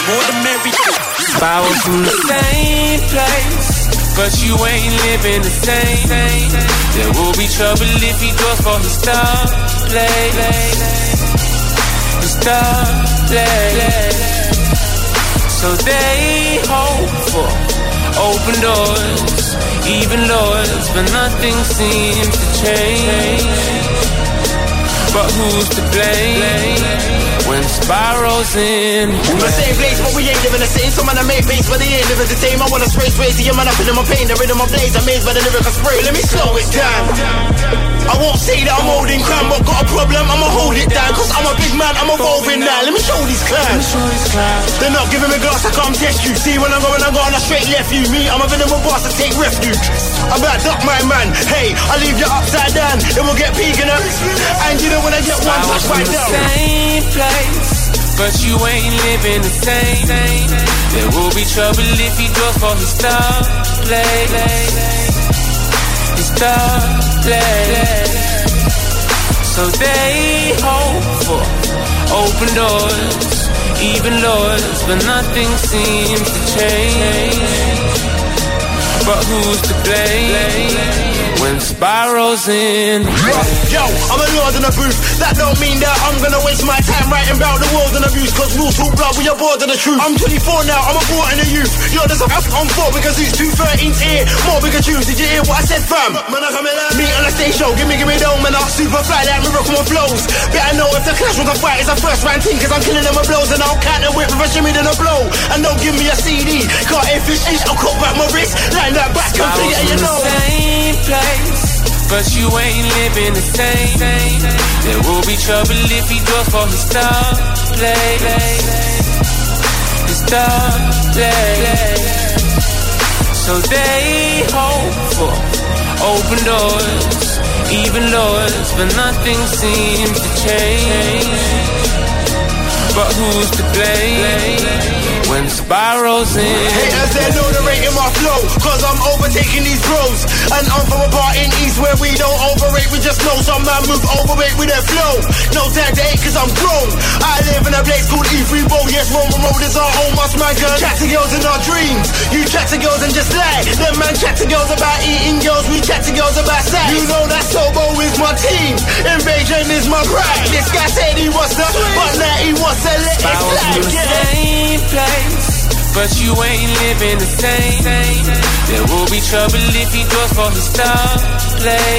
more the merrier. If I was from the same place, but you ain't living the same, there will be trouble if he goes for his star play. His star play. So they hope for open doors, even doors, but nothing seems to change. But who's to blame when spirals in? We're the same place, but we ain't living the same. Some man I make base, but they ain't living the same. I wanna spray, see your man up in my pain. The rhythm of blaze, amazed by the lyrical spray. Let me slow it down. I won't say that I'm holding crown, but got a problem, I'ma hold it down. Cause I'm a big man, I'm evolving now. Let me show these clowns. They're not giving me glass, I can't test you. See when I'm going, I go on a straight left you. Me, I'm a venom boss, I take refuge. I'm about duck my man. Hey, I leave you upside down. Then we'll get peeking up. And you know when I get one touch right down. Same place, but you ain't living the same. There will be trouble if he goes for his star play. His star play. So they hope for open doors, even doors, but nothing seems to change. But who's to blame when spirals in? Yo, I'm a lord in the booth. That don't mean that I'm gonna waste my time writing about the world and abuse. Cause rules talk blood, we are bored of the truth. I'm 24 now, I'm a boy in the youth. Yo, there's a f on 4 because these 213's here. More bigger tunes, did you hear what I said, fam? Me on the stage show, give me dome. And I'll super fly like miracle on flows. Better know if the clash was a fight, it's a first round team. Cause I'm killing them with blows. And I'll count the whip with a shimmy then a blow. And don't give me a CD. Can't air fish, I'll cut back my wrist. Line that back and figure, you know. Same place, but you ain't living the same. There will be trouble if he goes for his star play. His star play. So they hope for open doors, even doors, but nothing seems to change. But who's to blame when spirals in? Haters, they know the rate in my flow, cause I'm overtaking these bros. And I'm from a part in East where we don't overrate, we just know some man move overweight with their flow. No time to hate cause I'm grown. I live in a place called E3 Road. Yes, Roman Road is our home, us man can chat to girls in our dreams. You chat to girls and just lie. Them man chat to girls about eating girls, we chat to girls about sex. You know that Sobo is my team, Invasion is my pride. This guy said he wants to, but now he wants to let it slide. Same place, but you ain't living the same. There will be trouble if he goes for his star play.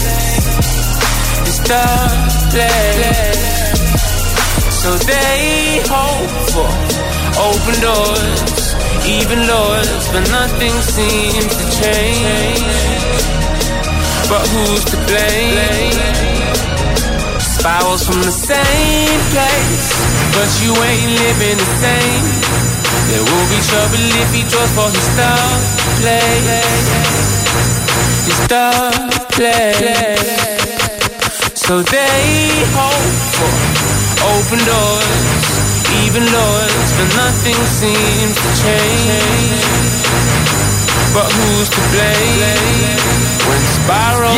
His star play. So they hope for open doors, even doors, but nothing seems to change. But who's to blame? Spirals from the same place, but you ain't living the same. There will be trouble if he draws for his star play. His star play. So they hope for open doors, even doors, but nothing seems to change. But who's to blame when spirals